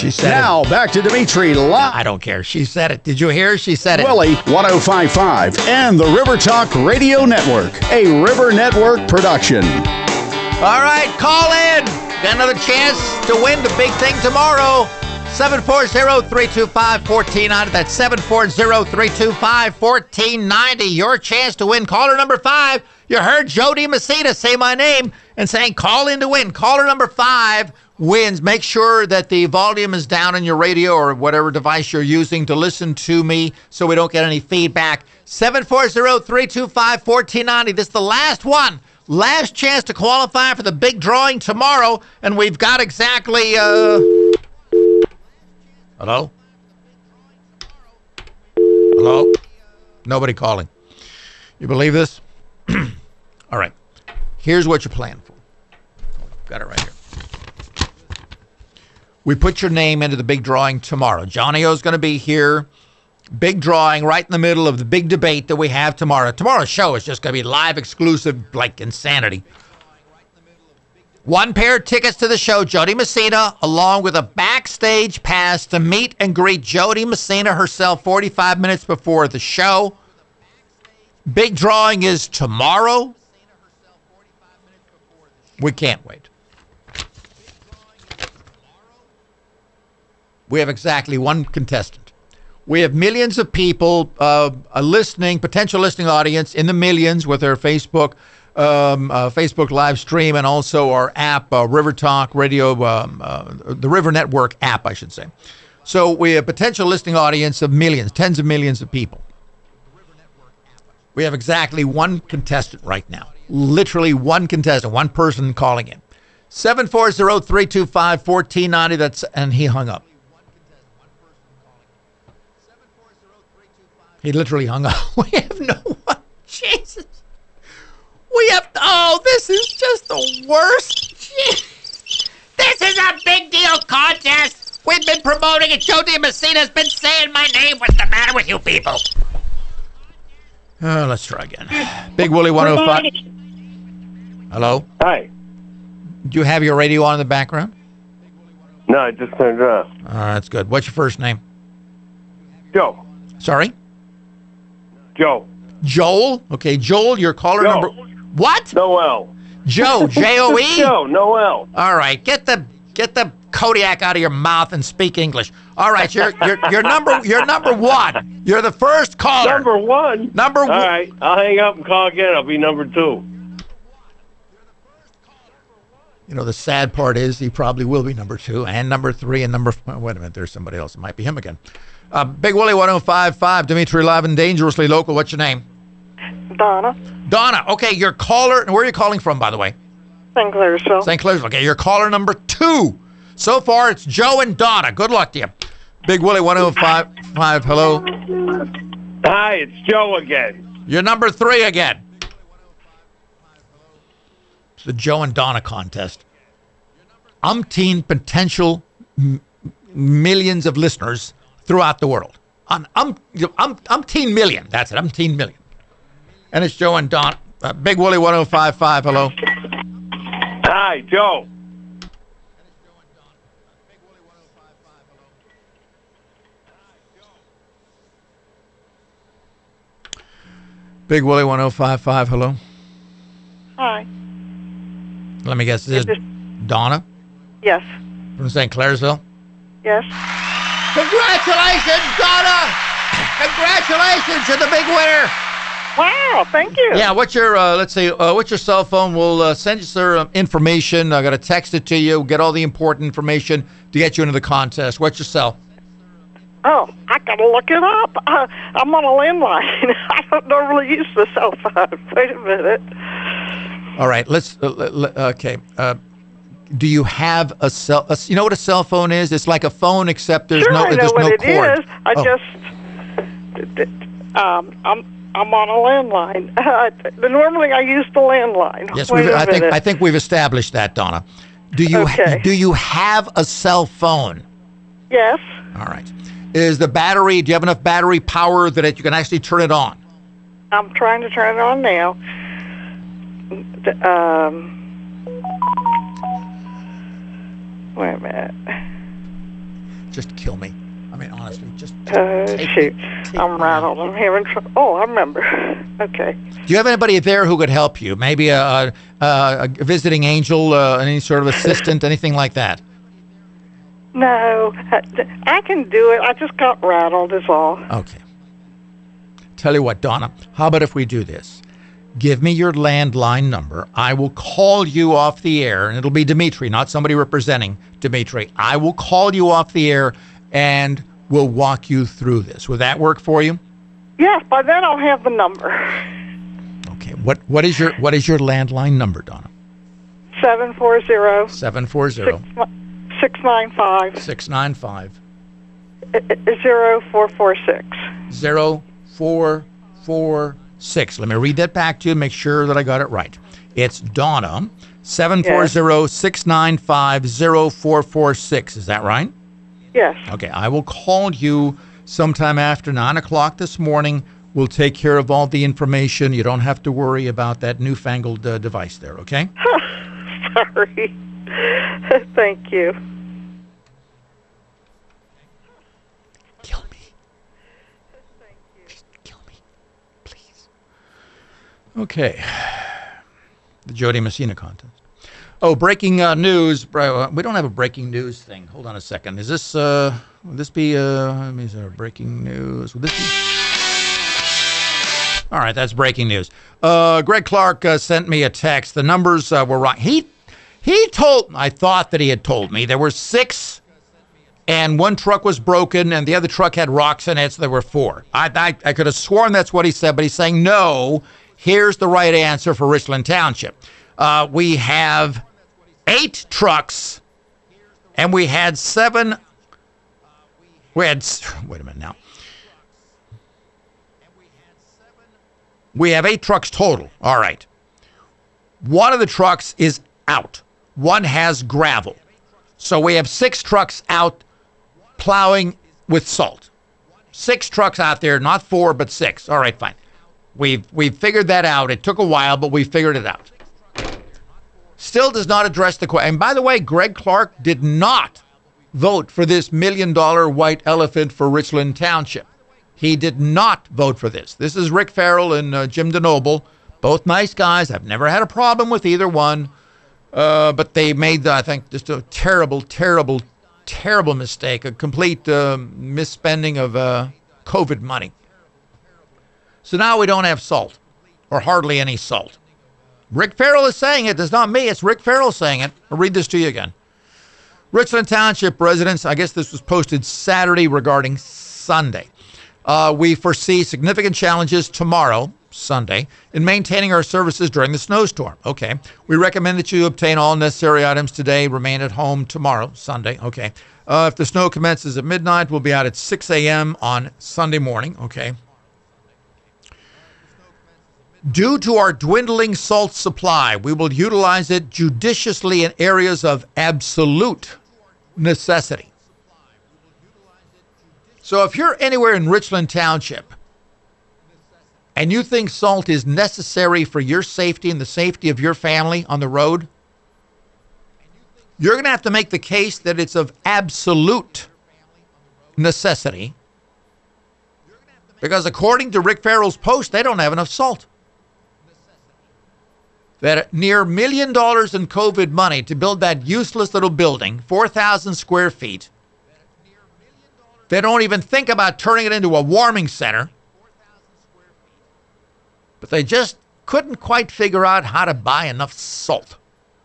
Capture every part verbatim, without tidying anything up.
She said now, it. back to Dimitri live. I don't care. She said it. Did you hear? She said it. Willie one oh five point five and the River Talk Radio Network, a River Network production. All right, call in. Got another chance to win the big thing tomorrow. seven four zero, three two five, one four nine zero. That's seven four zero, three two five, one four nine zero. Your chance to win. Caller number five. You heard Jody Messina say my name and saying call in to win. Caller number five wins. Make sure that the volume is down on your radio or whatever device you're using to listen to me so we don't get any feedback. seven four zero, three two five, one four nine zero. This is the last one. Last chance to qualify for the big drawing tomorrow. And we've got exactly... Uh... Hello? Hello? Nobody calling. You believe this? All right. Here's what you're planning for. Got it right here. We put your name into the big drawing tomorrow. Johnny O's going to be here. Big drawing right in the middle of the big debate that we have tomorrow. Tomorrow's show is just going to be live, exclusive, like insanity. One pair of tickets to the show, Jody Messina, along with a backstage pass to meet and greet Jody Messina herself forty-five minutes before the show. Big drawing is tomorrow. We can't wait. We have exactly one contestant. We have millions of people uh, a listening, potential listening audience in the millions with our Facebook Um, uh, Facebook live stream and also our app, uh, River Talk Radio, um, uh, the River Network app, I should say. So we have a potential listening audience of millions, tens of millions of people. We have exactly one contestant right now. Literally one contestant, one person calling in. seven four zero, three two five, one four nine zero. That's, and he hung up. He literally hung up. We have no one. Jesus. We have, oh, this is just the worst. Jeez. This is a big deal contest. We've been promoting it. Jody Messina's been saying my name. What's the matter with you people? Uh, let's try again. Big Willie one oh five. Hello? Hi. Do you have your radio on in the background? No, I just turned it off. All right, that's good. What's your first name? Joe. Sorry? Joe. Joel? Okay, Joel, your caller Joe. number. What? Noel. Joe, J O E? Joe, Noel. All right, get the get the Kodiak out of your mouth and speak English. All right, you're you're you're number you're number one. You're the first caller. Number one? Number All one. right, I'll hang up and call again. I'll be number two. You know, the sad part is he probably will be number two and number three and number... Oh, wait a minute, there's somebody else. It might be him again. Uh, Big Willie one oh five point five, Dimitri Live and Dangerously Local. What's your name? Donna. Donna. Okay, your caller... Where are you calling from, by the way? Saint Clairsville. Saint Clairsville. Okay, your caller number two. So far, it's Joe and Donna. Good luck to you. Big Willie one oh five point five, hello. Hi, it's Joe again. You're number three again. It's the Joe and Donna contest. Umpteen potential m- millions of listeners throughout the world. Um, um, um, umpteen million. That's it. Umpteen million. And it's Joe and Donna. Uh, Big Willie one oh five point five, hello. Hi, Joe. Big Willie one oh five point five, hello. Hi. Let me guess, this is Donna Yes. from Saint Clairsville? Yes. Congratulations, Donna! Congratulations, you're the big winner! Wow, thank you. Yeah, what's your, uh, let's see, uh, what's your cell phone? We'll uh, send you some uh, information. I got to text it to you, get all the important information to get you into the contest. What's your cell? Oh, I gotta look it up. Uh, I'm on a landline. I don't normally use the cell phone. Wait a minute. All right, let's, uh, l- okay. Uh, do you have a cell, a, you know what a cell phone is? It's like a phone except there's sure, no, I know there's what no it cord. is. I Oh. just, um, I'm, I'm on a landline. Uh, normally I use the landline. Yes, Wait we've, a I think minute. I think we've established that, Donna. Do you Okay. do you have a cell phone? Yes. All right. Is the battery? Do you have enough battery power that it, you can actually turn it on? I'm trying to turn it on now. Um, wait a minute. Just kill me. I mean, honestly, just. Uh, take shoot. me- take I'm me rattled. I'm having trouble. Oh, I remember. Okay. Do you have anybody there who could help you? Maybe a, a, a visiting angel, uh, any sort of assistant, anything like that? No, I, I can do it. I just got rattled is all. Okay. Tell you what, Donna, how about if we do this? Give me your landline number. I will call you off the air, and it'll be Dimitri, not somebody representing Dimitri. I will call you off the air, and we'll walk you through this. Would that work for you? Yes, by then I'll have the number. Okay. What what is your what is your landline number, Donna? Seven four zero seven four zero six nine five six nine five zero four four six. zero four four six. Let me read that back to you and make sure that I got it right. It's Donna, seven four zero six nine five zero four four six. Is that right? Yes. Okay, I will call you sometime after nine o'clock this morning. We'll take care of all the information. You don't have to worry about that newfangled uh, device there, okay? Sorry. Thank you. Kill me. Just kill me, please. Okay. The Jody Messina contest. Oh, breaking uh, news. Bro, we don't have a breaking news thing. Hold on a second. Is this, uh, will this be, uh, let me see, breaking news? Will this be? All right, that's breaking news. Uh, Greg Clark uh, sent me a text. The numbers uh, were wrong. He, he told, I thought that he had told me there were six and one truck was broken and the other truck had rocks in it, so there were four. I, I, I could have sworn that's what he said, but he's saying, no, here's the right answer for Richland Township. Uh, we have eight trucks, and we had seven. We had. Wait a minute now. We have eight trucks total. All right. One of the trucks is out. One has gravel. So we have six trucks out plowing with salt. Six trucks out there, not four, but six. All right, fine. We've we've figured that out. It took a while, but we figured it out. Still does not address the question. And by the way, Greg Clark did not vote for this million dollar white elephant for Richland Township. He did not vote for this. This is Rick Farrell and uh, Jim DeNoble, both nice guys. I've never had a problem with either one. Uh, but they made, I think, just a terrible, terrible, terrible mistake, a complete uh, misspending of uh, COVID money. So now we don't have salt, or hardly any salt. Rick Farrell is saying it. It's not me. It's Rick Farrell saying it. I'll read this to you again. Richland Township residents, I guess this was posted Saturday regarding Sunday. Uh, we foresee significant challenges tomorrow, Sunday, in maintaining our services during the snowstorm. Okay. We recommend that you obtain all necessary items today, remain at home tomorrow, Sunday. Okay. Uh, if the snow commences at midnight, we'll be out at six a.m. on Sunday morning. Okay. Due to our dwindling salt supply, we will utilize it judiciously in areas of absolute necessity. So if you're anywhere in Richland Township and you think salt is necessary for your safety and the safety of your family on the road, you're going to have to make the case that it's of absolute necessity, because according to Rick Farrell's post, they don't have enough salt. That near a million dollars in COVID money to build that useless little building, four thousand square feet. They don't even think about turning it into a warming center. But they just couldn't quite figure out how to buy enough salt.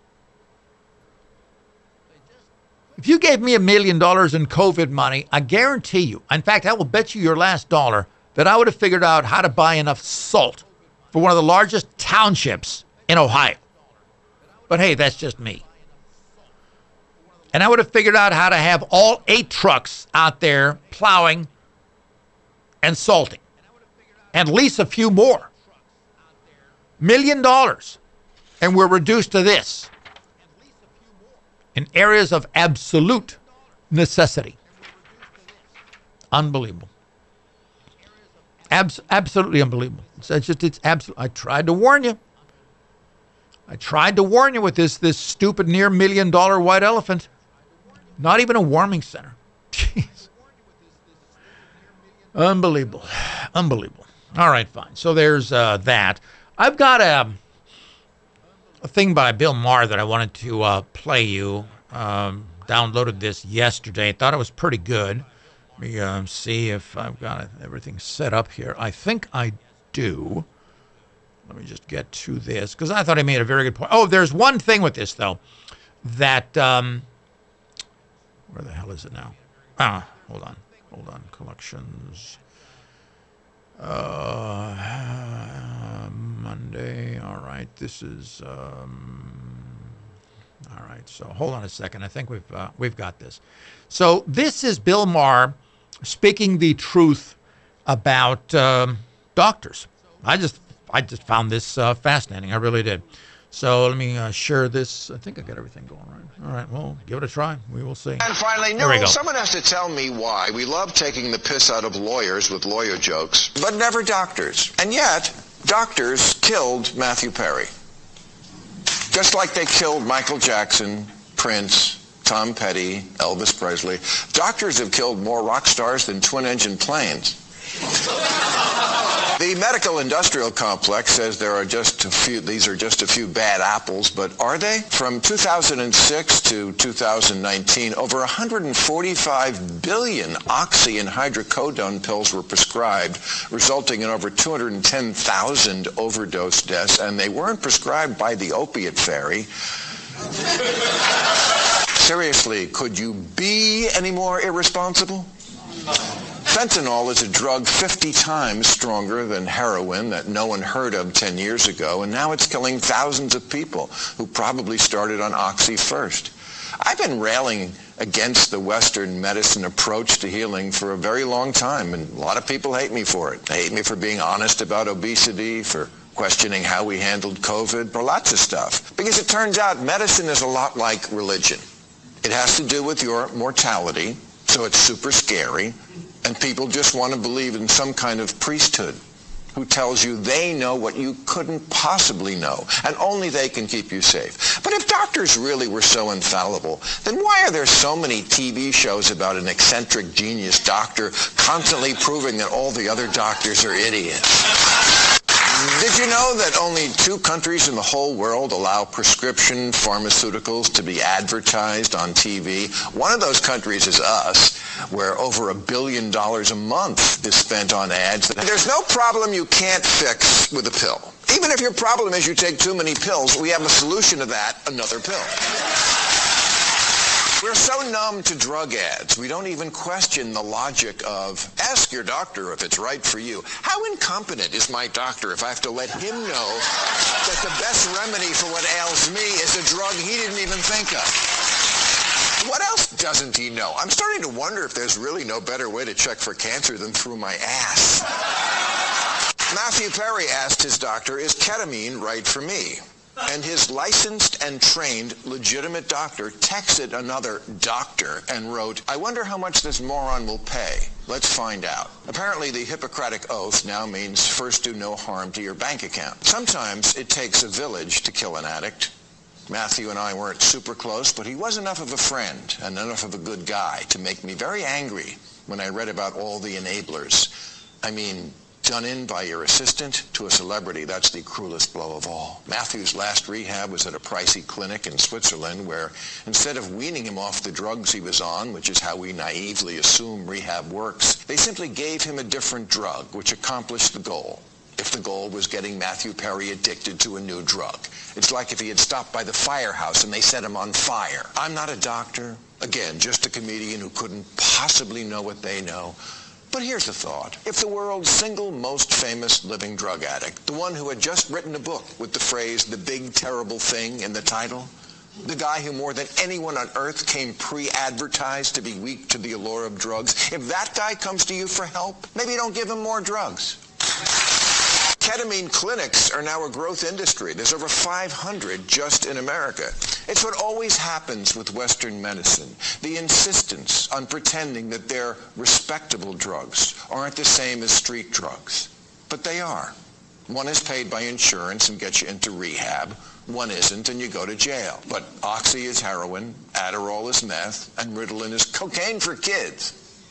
If you gave me a million dollars in COVID money, I guarantee you, in fact, I will bet you your last dollar that I would have figured out how to buy enough salt for one of the largest townships in Ohio. But hey, that's just me. And I would have figured out how to have all eight trucks out there plowing and salting. And lease a few more. Million dollars. And we're reduced to this. In areas of absolute necessity. Unbelievable. Abs- absolutely unbelievable. It's, it's just, it's absolute. I tried to warn you. I tried to warn you with this, this stupid near million dollar white elephant. Not even a warming center. Jeez. Unbelievable. Unbelievable. All right, fine. So there's uh, that. I've got a, a thing by Bill Maher that I wanted to uh, play you. Um, downloaded this yesterday. Thought it was pretty good. Let me uh, see if I've got it, everything set up here. I think I do. Let me just get to this, because I thought I made a very good point. Oh, there's one thing with this, though, that, um, where the hell is it now? Ah, hold on. Hold on. Collections. Uh, Monday. All right. This is, um, all right. So hold on a second. I think we've, uh, we've got this. So this is Bill Maher speaking the truth about um, doctors. I just I just found this uh, fascinating. I really did. So let me uh, share this. I think I got everything going right. All right, well, give it a try. We will see. And finally, Here we no, go. someone has to tell me why we love taking the piss out of lawyers with lawyer jokes, but never doctors. And yet, doctors killed Matthew Perry. Just like they killed Michael Jackson, Prince, Tom Petty, Elvis Presley. Doctors have killed more rock stars than twin-engine planes. The medical industrial complex says there are just a few, these are just a few bad apples, but are they? From two thousand six to two thousand nineteen, over one hundred forty-five billion oxy and hydrocodone pills were prescribed, resulting in over two hundred ten thousand overdose deaths, and they weren't prescribed by the opiate fairy. Seriously, could you be any more irresponsible? Fentanyl is a drug fifty times stronger than heroin that no one heard of ten years ago, and now it's killing thousands of people who probably started on oxy first. I've been railing against the Western medicine approach to healing for a very long time, and a lot of people hate me for it. They hate me for being honest about obesity, for questioning how we handled COVID, for lots of stuff. Because it turns out medicine is a lot like religion. It has to do with your mortality, so it's super scary. And people just want to believe in some kind of priesthood who tells you they know what you couldn't possibly know, and only they can keep you safe. But if doctors really were so infallible, then why are there so many T V shows about an eccentric genius doctor constantly proving that all the other doctors are idiots? Did you know that only two countries in the whole world allow prescription pharmaceuticals to be advertised on T V? One of those countries is us, where over a billion dollars a month is spent on ads. There's no problem you can't fix with a pill. Even if your problem is you take too many pills, we have a solution to that, another pill. We're so numb to drug ads, we don't even question the logic of, ask your doctor if it's right for you. How incompetent is my doctor if I have to let him know that the best remedy for what ails me is a drug he didn't even think of? What else doesn't he know? I'm starting to wonder if there's really no better way to check for cancer than through my ass. Matthew Perry asked his doctor, is ketamine right for me? And his licensed and trained legitimate doctor texted another doctor and wrote, I wonder how much this moron will pay. Let's find out. Apparently the Hippocratic Oath now means first do no harm to your bank account. Sometimes it takes a village to kill an addict. Matthew and I weren't super close, but he was enough of a friend and enough of a good guy to make me very angry when I read about all the enablers. I mean, done in by your assistant to a celebrity, that's the cruelest blow of all. Matthew's last rehab was at a pricey clinic in Switzerland where instead of weaning him off the drugs he was on, which is how we naively assume rehab works, they simply gave him a different drug which accomplished the goal. If the goal was getting Matthew Perry addicted to a new drug. It's like if he had stopped by the firehouse and they set him on fire. I'm not a doctor. Again, just a comedian who couldn't possibly know what they know. But here's the thought. If the world's single most famous living drug addict, the one who had just written a book with the phrase, the big terrible thing in the title, the guy who more than anyone on earth came pre-advertised to be weak to the allure of drugs, if that guy comes to you for help, maybe don't give him more drugs. Ketamine clinics are now a growth industry. There's over five hundred just in America. It's what always happens with Western medicine. The insistence on pretending that their respectable drugs aren't the same as street drugs. But they are. One is paid by insurance and gets you into rehab. One isn't, and you go to jail. But Oxy is heroin, Adderall is meth, and Ritalin is cocaine for kids.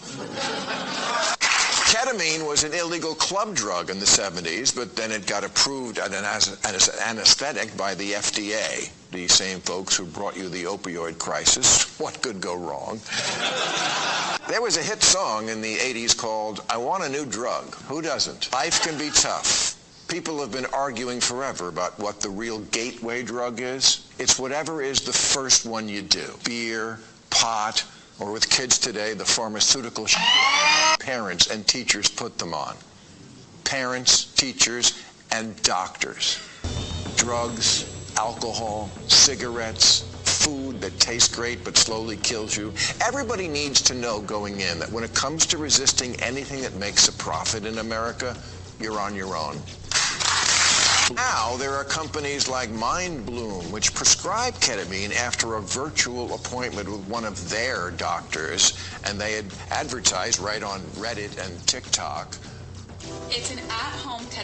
Ketamine was an illegal club drug in the seventies, but then it got approved as an anesthetic by the F D A. The same folks who brought you the opioid crisis. What could go wrong? There was a hit song in the eighties called I Want a New Drug. Who doesn't? Life can be tough. People have been arguing forever about what the real gateway drug is. It's whatever is the first one you do. Beer, pot, or with kids today, the pharmaceutical sh- parents and teachers put them on. Parents, teachers, and doctors. Drugs, alcohol, cigarettes, food that tastes great but slowly kills you. Everybody needs to know going in that when it comes to resisting anything that makes a profit in America, you're on your own. Now, there are companies like MindBloom, which prescribe ketamine after a virtual appointment with one of their doctors, and they had advertised right on Reddit and TikTok. It's an at-home